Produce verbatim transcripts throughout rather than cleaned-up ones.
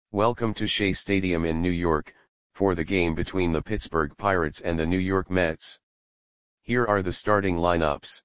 Welcome to Shea Stadium in New York, for the game between the Pittsburgh Pirates and the New York Mets. Here are the starting lineups.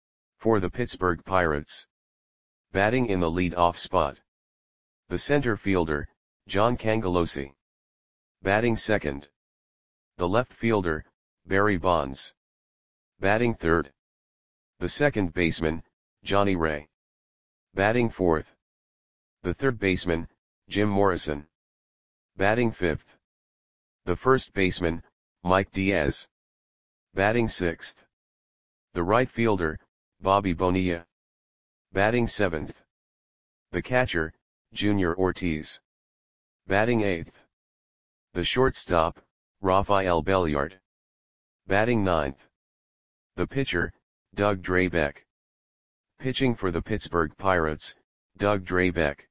For the Pittsburgh Pirates. Batting in the lead-off spot. The center fielder, John Cangelosi. Batting second. The left fielder, Barry Bonds. Batting third. The second baseman, Johnny Ray. Batting fourth. The third baseman, Jim Morrison. Batting fifth. The first baseman, Mike Diaz. Batting sixth. The right fielder, Bobby Bonilla. Batting seventh. The catcher, Junior Ortiz. Batting eighth. The shortstop, Rafael Belliard. Batting ninth. The pitcher, Doug Drabek. Pitching for the Pittsburgh Pirates, Doug Drabek.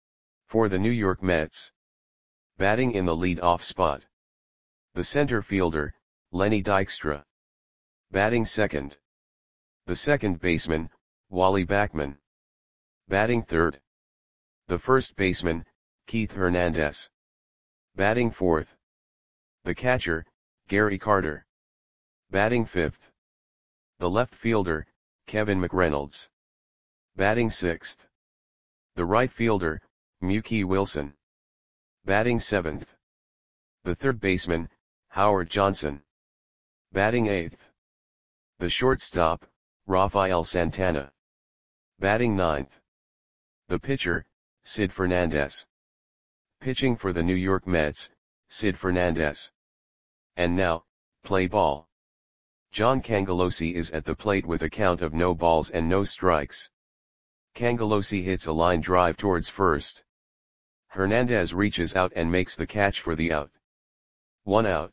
For the New York Mets. Batting in the lead-off spot. The center fielder, Lenny Dykstra. Batting second. The second baseman, Wally Backman. Batting third. The first baseman, Keith Hernandez. Batting fourth. The catcher, Gary Carter. Batting fifth. The left fielder, Kevin McReynolds. Batting sixth. The right fielder, Mookie Wilson. Batting seventh. The third baseman, Howard Johnson. Batting eighth. The shortstop, Rafael Santana. Batting ninth. The pitcher, Sid Fernandez. Pitching for the New York Mets, Sid Fernandez. And now, play ball. John Cangelosi is at the plate with a count of no balls and no strikes. Cangelosi hits a line drive towards first. Hernandez reaches out and makes the catch for the out. One out.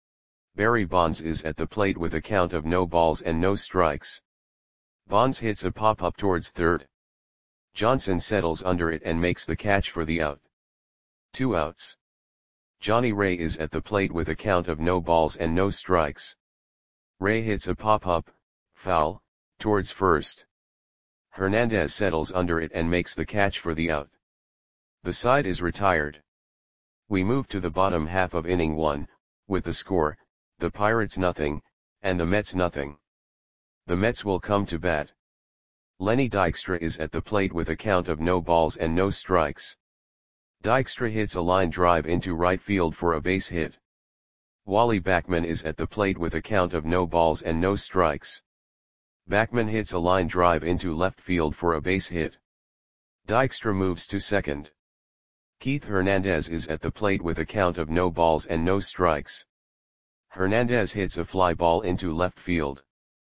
Barry Bonds is at the plate with a count of no balls and no strikes. Bonds hits a pop-up towards third. Johnson settles under it and makes the catch for the out. Two outs. Johnny Ray is at the plate with a count of no balls and no strikes. Ray hits a pop-up, foul, towards first. Hernandez settles under it and makes the catch for the out. The side is retired. We move to the bottom half of inning one, with the score, the Pirates nothing, and the Mets nothing. The Mets will come to bat. Lenny Dykstra is at the plate with a count of no balls and no strikes. Dykstra hits a line drive into right field for a base hit. Wally Backman is at the plate with a count of no balls and no strikes. Backman hits a line drive into left field for a base hit. Dykstra moves to second. Keith Hernandez is at the plate with a count of no balls and no strikes. Hernandez hits a fly ball into left field.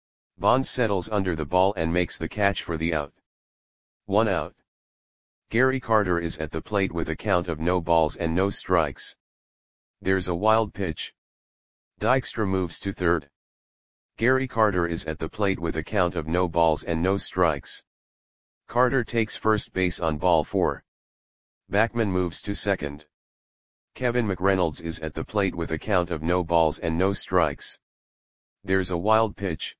Bonds settles under the ball and makes the catch for the out. One out. Gary Carter is at the plate with a count of no balls and no strikes. There's a wild pitch. Dykstra moves to third. Gary Carter is at the plate with a count of no balls and no strikes. Carter takes first base on ball four. Backman moves to second. Kevin McReynolds is at the plate with a count of no balls and no strikes. There's a wild pitch.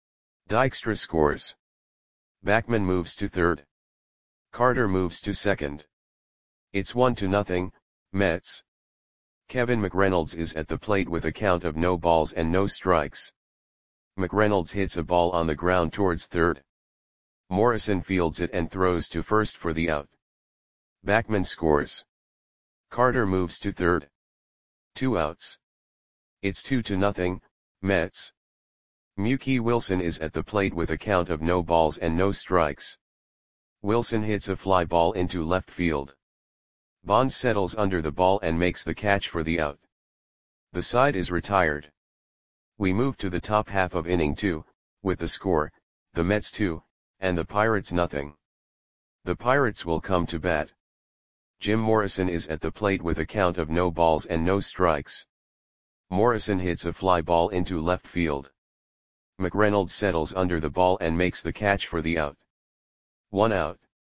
Dykstra scores. Backman moves to third. Carter moves to second. It's one to nothing, Mets. Kevin McReynolds is at the plate with a count of no balls and no strikes. McReynolds hits a ball on the ground towards third. Morrison fields it and throws to first for the out. Backman scores. Carter moves to third. Two outs. It's two to nothing, Mets. Mookie Wilson is at the plate with a count of no balls and no strikes. Wilson hits a fly ball into left field. Bonds settles under the ball and makes the catch for the out. The side is retired. We move to the top half of inning two, with the score, the Mets two, and the Pirates nothing. The Pirates will come to bat. Jim Morrison is at the plate with a count of no balls and no strikes. Morrison hits a fly ball into left field. McReynolds settles under the ball and makes the catch for the out. One out.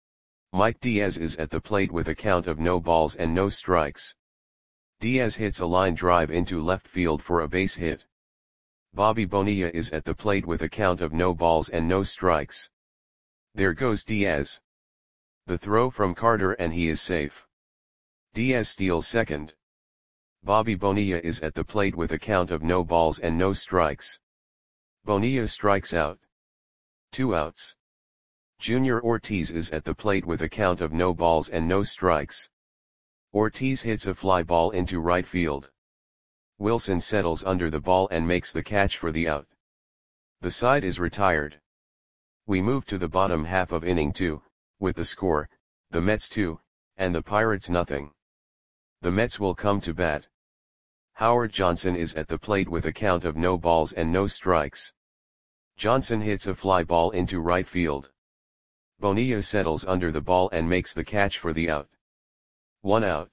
Mike Diaz is at the plate with a count of no balls and no strikes. Diaz hits a line drive into left field for a base hit. Bobby Bonilla is at the plate with a count of no balls and no strikes. There goes Diaz. The throw from Carter and he is safe. Diaz steals second. Bobby Bonilla is at the plate with a count of no balls and no strikes. Bonilla strikes out. Two outs. Junior Ortiz is at the plate with a count of no balls and no strikes. Ortiz hits a fly ball into right field. Wilson settles under the ball and makes the catch for the out. The side is retired. We move to the bottom half of inning two, with the score, the Mets two, and the Pirates nothing. The Mets will come to bat. Howard Johnson is at the plate with a count of no balls and no strikes. Johnson hits a fly ball into right field. Bonilla settles under the ball and makes the catch for the out. One out.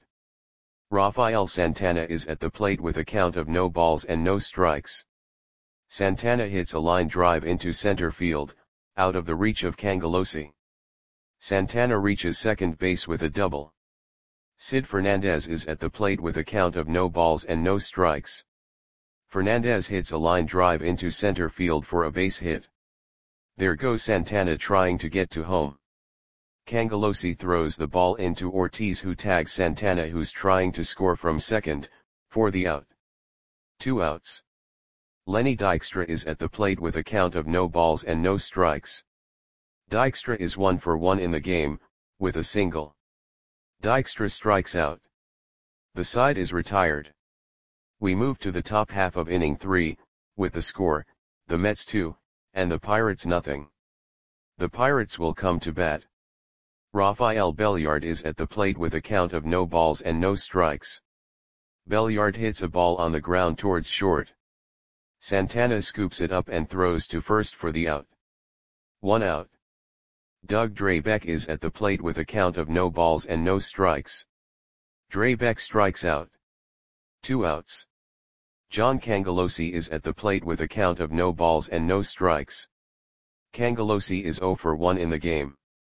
Rafael Santana is at the plate with a count of no balls and no strikes. Santana hits a line drive into center field, out of the reach of Cangelosi. Santana reaches second base with a double. Sid Fernandez is at the plate with a count of no balls and no strikes. Fernandez hits a line drive into center field for a base hit. There goes Santana trying to get to home. Cangelosi throws the ball into Ortiz, who tags Santana, who's trying to score from second, for the out. Two outs. Lenny Dykstra is at the plate with a count of no balls and no strikes. Dykstra is one for one in the game, with a single. Dykstra strikes out. The side is retired. We move to the top half of inning three, with the score, the Mets two, and the Pirates nothing. The Pirates will come to bat. Rafael Belliard is at the plate with a count of no balls and no strikes. Belliard hits a ball on the ground towards short. Santana scoops it up and throws to first for the out. One out. Doug Drabek is at the plate with a count of no balls and no strikes. Drabek strikes out. Two outs. John Cangelosi is at the plate with a count of no balls and no strikes. Cangelosi is zero for one in the game.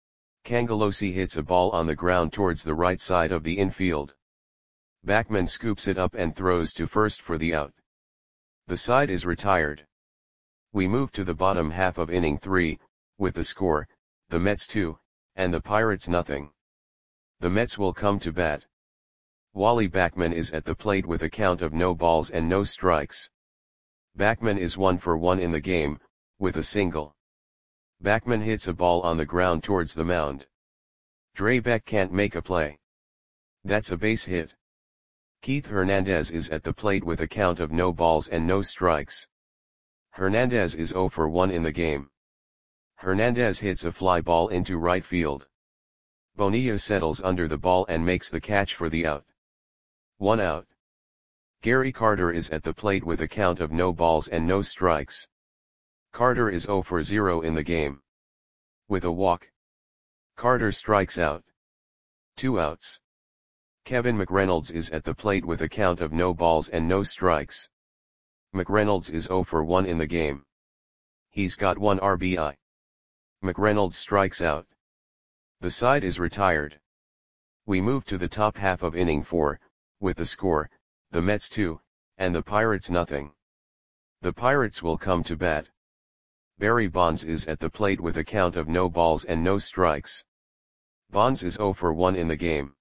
Cangelosi hits a ball on the ground towards the right side of the infield. Backman scoops it up and throws to first for the out. The side is retired. We move to the bottom half of inning three, with the score, the Mets two, and the Pirates nothing. The Mets will come to bat. Wally Backman is at the plate with a count of no balls and no strikes. Backman is one for one in the game, with a single. Backman hits a ball on the ground towards the mound. Drabek can't make a play. That's a base hit. Keith Hernandez is at the plate with a count of no balls and no strikes. Hernandez is zero for one in the game. Hernandez hits a fly ball into right field. Bonilla settles under the ball and makes the catch for the out. One out. Gary Carter is at the plate with a count of no balls and no strikes. Carter is zero for zero in the game. With a walk. Carter strikes out. Two outs. Kevin McReynolds is at the plate with a count of no balls and no strikes. McReynolds is zero for one in the game. He's got one R B I. McReynolds strikes out. The side is retired. We move to the top half of inning four, with the score, the Mets two, and the Pirates nothing. The Pirates will come to bat. Barry Bonds is at the plate with a count of no balls and no strikes. Bonds is zero for one in the game.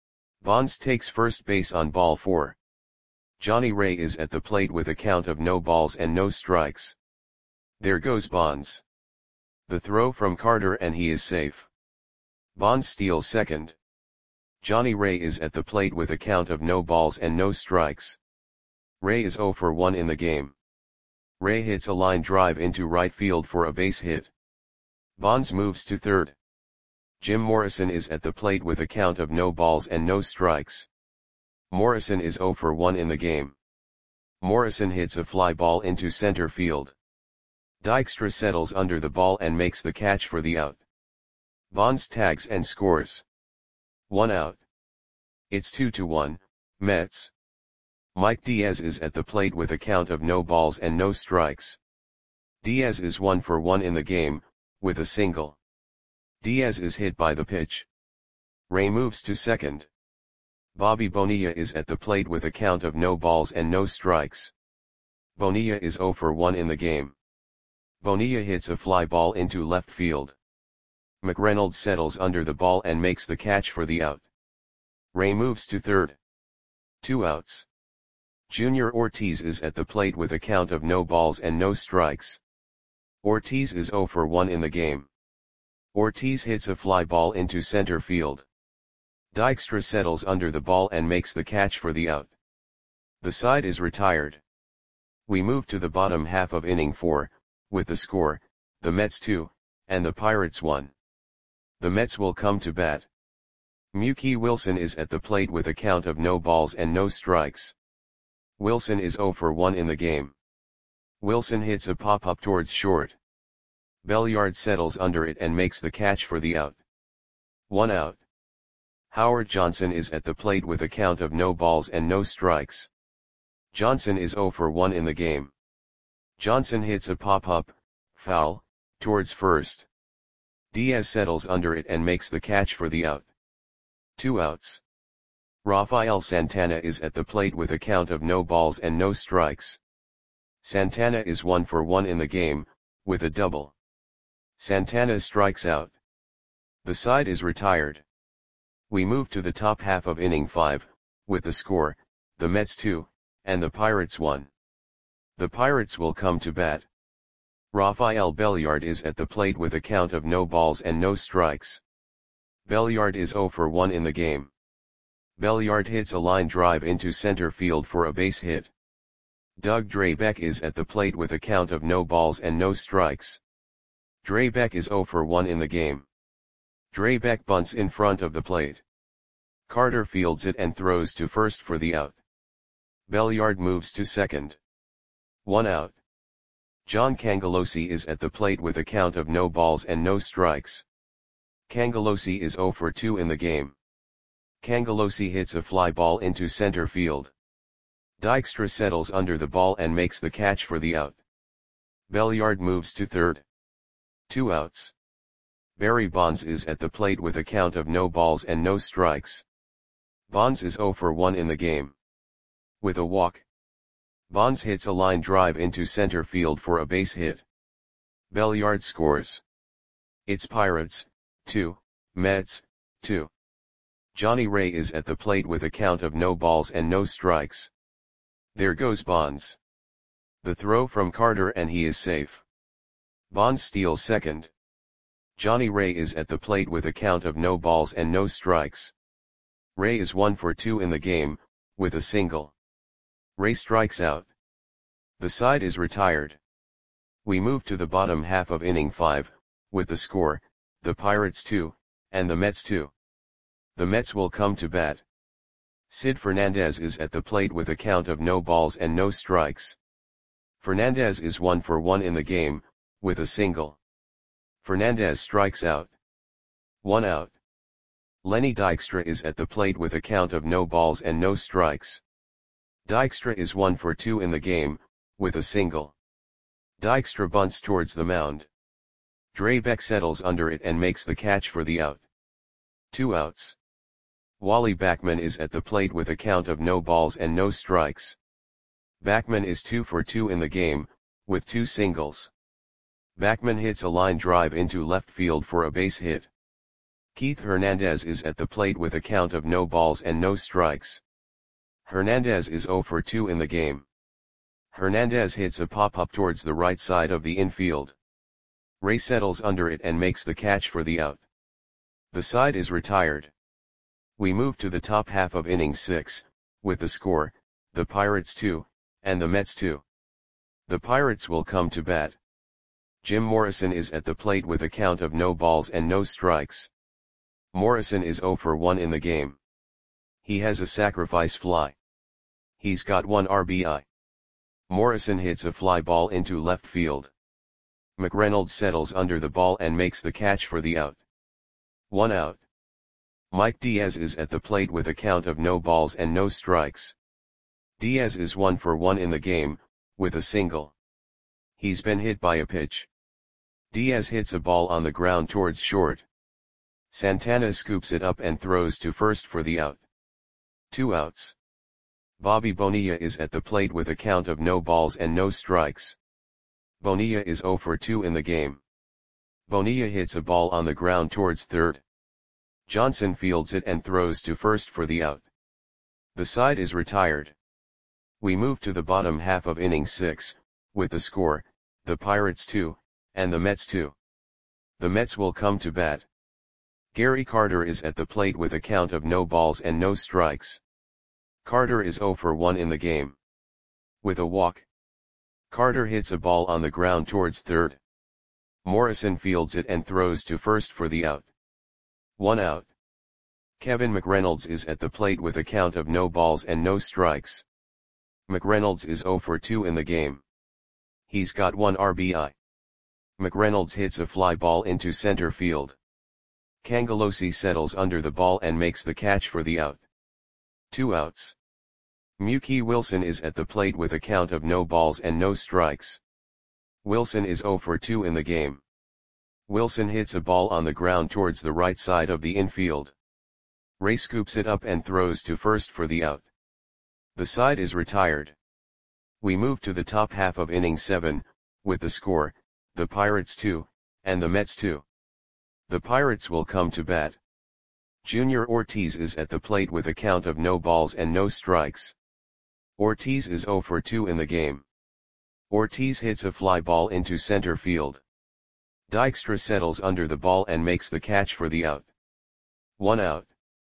Bonds takes first base on ball four. Johnny Ray is at the plate with a count of no balls and no strikes. There goes Bonds. The throw from Carter and he is safe. Bonds steals second. Johnny Ray is at the plate with a count of no balls and no strikes. Ray is zero for one in the game. Ray hits a line drive into right field for a base hit. Bonds moves to third. Jim Morrison is at the plate with a count of no balls and no strikes. Morrison is zero for one in the game. Morrison hits a fly ball into center field. Dykstra settles under the ball and makes the catch for the out. Bonds tags and scores. One out. It's two to one, Mets. Mike Diaz is at the plate with a count of no balls and no strikes. Diaz is one for one in the game, with a single. Diaz is hit by the pitch. Ray moves to second. Bobby Bonilla is at the plate with a count of no balls and no strikes. Bonilla is zero for one in the game. Bonilla hits a fly ball into left field. McReynolds settles under the ball and makes the catch for the out. Ray moves to third. Two outs. Junior Ortiz is at the plate with a count of no balls and no strikes. Ortiz is zero for one in the game. Ortiz hits a fly ball into center field. Dykstra settles under the ball and makes the catch for the out. The side is retired. We move to the bottom half of inning four, with the score, the Mets two, and the Pirates one. The Mets will come to bat. Mookie Wilson is at the plate with a count of no balls and no strikes. Wilson is zero for one in the game. Wilson hits a pop-up towards short. Belliard settles under it and makes the catch for the out. One out. Howard Johnson is at the plate with a count of no balls and no strikes. Johnson is zero for one in the game. Johnson hits a pop-up, foul, towards first. Diaz settles under it and makes the catch for the out. Two outs. Rafael Santana is at the plate with a count of no balls and no strikes. Santana is one for one in the game, with a double. Santana strikes out. The side is retired. We move to the top half of inning five, with the score, the Mets two, and the Pirates one. The Pirates will come to bat. Rafael Belliard is at the plate with a count of no balls and no strikes. Belliard is zero for one in the game. Belliard hits a line drive into center field for a base hit. Doug Drabek is at the plate with a count of no balls and no strikes. Drabek is zero for one in the game. Drabek bunts in front of the plate. Carter fields it and throws to first for the out. Belliard moves to second. One out. John Cangelosi is at the plate with a count of no balls and no strikes. Cangelosi is zero for two in the game. Cangelosi hits a fly ball into center field. Dykstra settles under the ball and makes the catch for the out. Belliard moves to third. Two outs. Barry Bonds is at the plate with a count of no balls and no strikes. Bonds is zero for one in the game. With a walk. Bonds hits a line drive into center field for a base hit. Belliard scores. It's Pirates, two, Mets, two. Johnny Ray is at the plate with a count of no balls and no strikes. There goes Bonds. The throw from Carter and he is safe. Bonds steals second. Johnny Ray is at the plate with a count of no balls and no strikes. Ray is one for two in the game, with a single. Ray strikes out. The side is retired. We move to the bottom half of inning five, with the score, the Pirates two, and the Mets two. The Mets will come to bat. Sid Fernandez is at the plate with a count of no balls and no strikes. Fernandez is one for one in the game, with a single. Fernandez strikes out. One out. Lenny Dykstra is at the plate with a count of no balls and no strikes. Dykstra is one for two in the game, with a single. Dykstra bunts towards the mound. Drabek settles under it and makes the catch for the out. Two outs. Wally Backman is at the plate with a count of no balls and no strikes. Backman is two for two in the game, with two singles. Backman hits a line drive into left field for a base hit. Keith Hernandez is at the plate with a count of no balls and no strikes. Hernandez is zero for two in the game. Hernandez hits a pop-up towards the right side of the infield. Ray settles under it and makes the catch for the out. The side is retired. We move to the top half of inning six, with the score, the Pirates two, and the Mets two. The Pirates will come to bat. Jim Morrison is at the plate with a count of no balls and no strikes. Morrison is zero for one in the game. He has a sacrifice fly. He's got one R B I. Morrison hits a fly ball into left field. McReynolds settles under the ball and makes the catch for the out. One out. Mike Diaz is at the plate with a count of no balls and no strikes. Diaz is one for one in the game, with a single. He's been hit by a pitch. Diaz hits a ball on the ground towards short. Santana scoops it up and throws to first for the out. Two outs. Bobby Bonilla is at the plate with a count of no balls and no strikes. Bonilla is zero for two in the game. Bonilla hits a ball on the ground towards third. Johnson fields it and throws to first for the out. The side is retired. We move to the bottom half of inning six, with the score, the Pirates two, and the Mets two. The Mets will come to bat. Gary Carter is at the plate with a count of no balls and no strikes. Carter is oh for one in the game. With a walk, Carter hits a ball on the ground towards third. Morrison fields it and throws to first for the out. One out. Kevin McReynolds is at the plate with a count of no balls and no strikes. McReynolds is oh for two in the game. He's got one R B I. McReynolds hits a fly ball into center field. Cangelosi settles under the ball and makes the catch for the out. Two outs. Mookie Wilson is at the plate with a count of no balls and no strikes. Wilson is oh for two in the game. Wilson hits a ball on the ground towards the right side of the infield. Ray scoops it up and throws to first for the out. The side is retired. We move to the top half of inning seven, with the score, the Pirates two, and the Mets two. The Pirates will come to bat. Junior Ortiz is at the plate with a count of no balls and no strikes. Ortiz is oh for two in the game. Ortiz hits a fly ball into center field. Dykstra settles under the ball and makes the catch for the out. One out.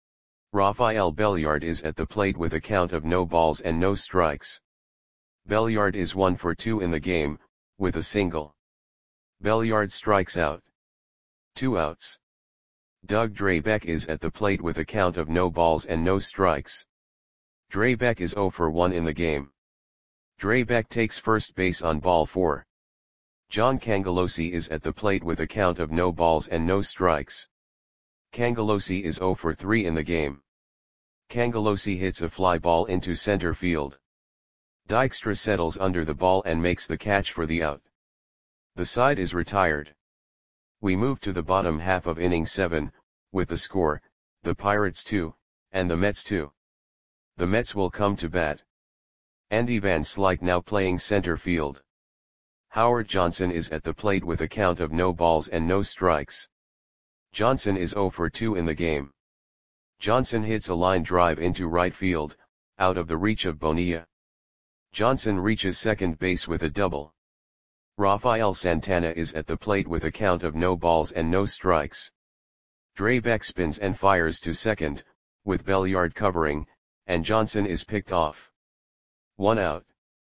Rafael Belliard is at the plate with a count of no balls and no strikes. Belliard is one for two in the game, with a single. Belliard strikes out. Two outs. Doug Drabek is at the plate with a count of no balls and no strikes. Drabek is oh for one in the game. Drabek takes first base on ball four. John Cangelosi is at the plate with a count of no balls and no strikes. Cangelosi is oh for three in the game. Cangelosi hits a fly ball into center field. Dykstra settles under the ball and makes the catch for the out. The side is retired. We move to the bottom half of inning seven, with the score, the Pirates two, and the Mets two. The Mets will come to bat. Andy Van Slyke now playing center field. Howard Johnson is at the plate with a count of no balls and no strikes. Johnson is oh for two in the game. Johnson hits a line drive into right field, out of the reach of Bonilla. Johnson reaches second base with a double. Rafael Santana is at the plate with a count of no balls and no strikes. Drabek spins and fires to second, with Belliard covering, and Johnson is picked off. One out.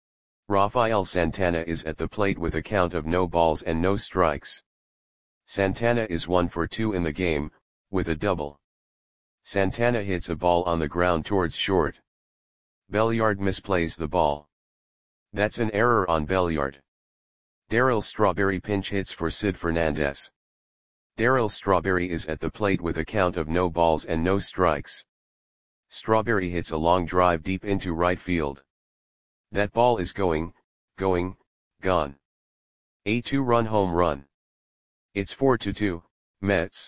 Rafael Santana is at the plate with a count of no balls and no strikes. Santana is one for two in the game, with a double. Santana hits a ball on the ground towards short. Belliard misplays the ball. That's an error on Belliard. Darryl Strawberry pinch hits for Sid Fernandez. Darryl Strawberry is at the plate with a count of no balls and no strikes. Strawberry hits a long drive deep into right field. That ball is going, going, gone. A two-run home run. It's four to two, Mets.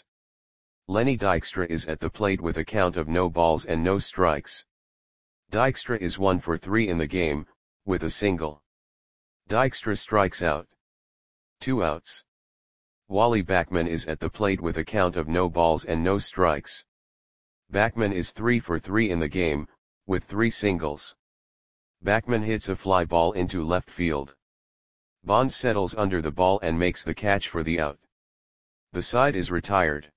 Lenny Dykstra is at the plate with a count of no balls and no strikes. Dykstra is one for three in the game, with a single. Dykstra strikes out. Two outs. Wally Backman is at the plate with a count of no balls and no strikes. Backman is three for three in the game, with three singles. Backman hits a fly ball into left field. Bonds settles under the ball and makes the catch for the out. The side is retired.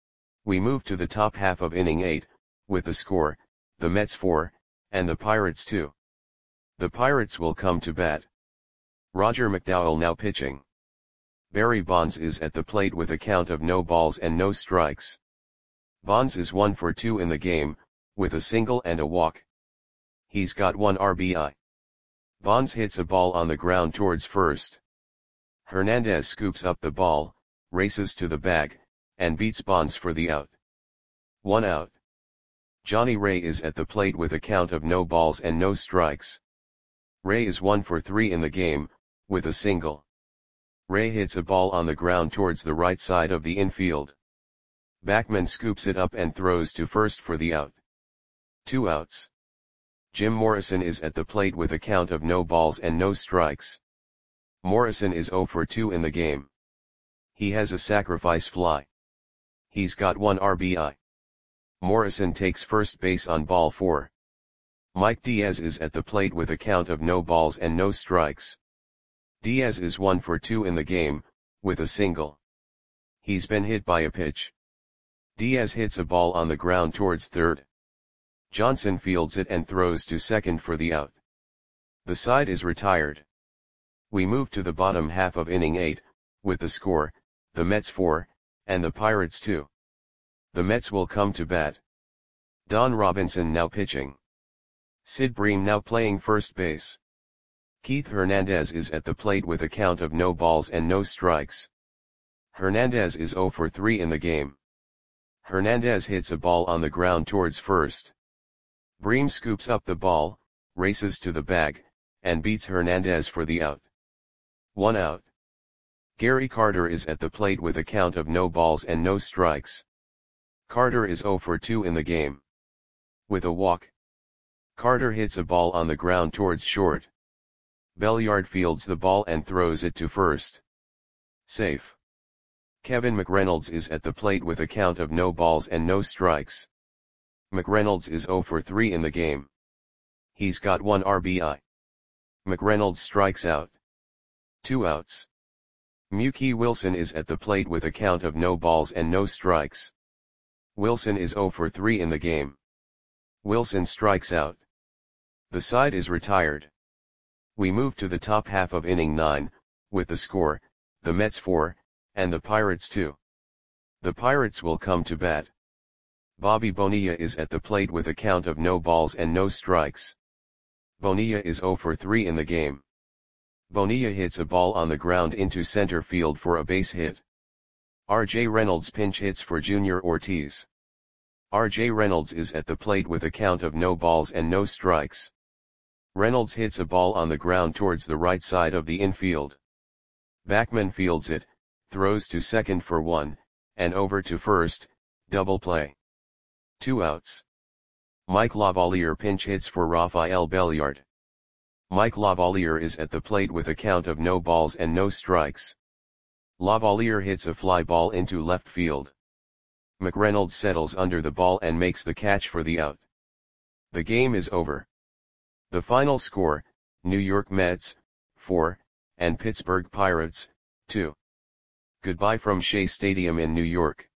We move to the top half of inning eight, with the score, the Mets four, and the Pirates two. The Pirates will come to bat. Roger McDowell now pitching. Barry Bonds is at the plate with a count of no balls and no strikes. Bonds is one for two in the game, with a single and a walk. He's got one R B I. Bonds hits a ball on the ground towards first. Hernandez scoops up the ball, races to the bag, and beats Bonds for the out. One out. Johnny Ray is at the plate with a count of no balls and no strikes. Ray is one for three in the game, with a single. Ray hits a ball on the ground towards the right side of the infield. Backman scoops it up and throws to first for the out. Two outs. Jim Morrison is at the plate with a count of no balls and no strikes. Morrison is oh for two in the game. He has a sacrifice fly. He's got one R B I. Morrison takes first base on ball four. Mike Diaz is at the plate with a count of no balls and no strikes. Diaz is one for two in the game, with a single. He's been hit by a pitch. Diaz hits a ball on the ground towards third. Johnson fields it and throws to second for the out. The side is retired. We move to the bottom half of inning eight, with the score, the Mets four, and the Pirates two. The Mets will come to bat. Don Robinson now pitching. Sid Bream now playing first base. Keith Hernandez is at the plate with a count of no balls and no strikes. Hernandez is zero for three in the game. Hernandez hits a ball on the ground towards first. Bream scoops up the ball, races to the bag, and beats Hernandez for the out. One out. Gary Carter is at the plate with a count of no balls and no strikes. Carter is zero for two in the game. With a walk. Carter hits a ball on the ground towards short. Belliard fields the ball and throws it to first. Safe. Kevin McReynolds is at the plate with a count of no balls and no strikes. McReynolds is zero for three in the game. He's got one R B I. McReynolds strikes out. Two outs. Mookie Wilson is at the plate with a count of no balls and no strikes. Wilson is zero for three in the game. Wilson strikes out. The side is retired. We move to the top half of inning nine, with the score, the Mets four, and the Pirates two. The Pirates will come to bat. Bobby Bonilla is at the plate with a count of no balls and no strikes. Bonilla is zero for three in the game. Bonilla hits a ball on the ground into center field for a base hit. R J Reynolds pinch hits for Junior Ortiz. R J Reynolds is at the plate with a count of no balls and no strikes. Reynolds hits a ball on the ground towards the right side of the infield. Backman fields it, throws to second for one, and over to first, double play. Two outs. Mike Lavalier pinch hits for Rafael Belliard. Mike Lavalier is at the plate with a count of no balls and no strikes. Lavalier hits a fly ball into left field. McReynolds settles under the ball and makes the catch for the out. The game is over. The final score, New York Mets, four, and Pittsburgh Pirates, two. Goodbye from Shea Stadium in New York.